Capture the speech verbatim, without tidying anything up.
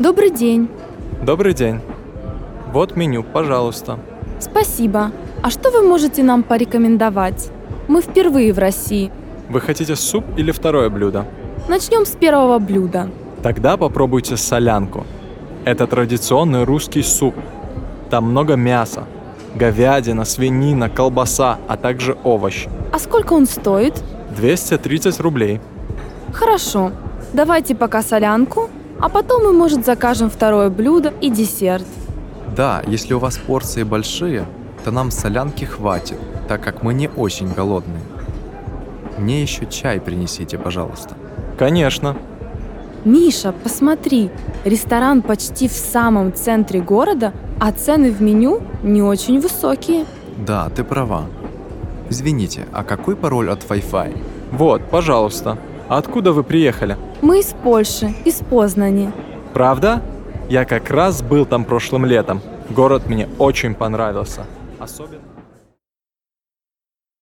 Добрый день. Добрый день. Вот меню, пожалуйста. Спасибо. А что вы можете нам порекомендовать? Мы впервые в России. Вы хотите суп или второе блюдо? Начнем с первого блюда. Тогда попробуйте солянку. Это традиционный русский суп. Там много мяса. Говядина, свинина, колбаса, а также овощи. А сколько он стоит? двести тридцать рублей. Хорошо. Давайте пока солянку, а потом мы, может, закажем второе блюдо и десерт. Да, если у вас порции большие, то нам солянки хватит, так как мы не очень голодные. Мне еще чай принесите, пожалуйста. Конечно. Миша, посмотри, ресторан почти в самом центре города, а цены в меню не очень высокие. Да, ты права. Извините, а какой пароль от Wi-Fi? Вот, пожалуйста. А откуда вы приехали? Мы из Польши, из Познани. Правда? Я как раз был там прошлым летом. Город мне очень понравился. Особенно...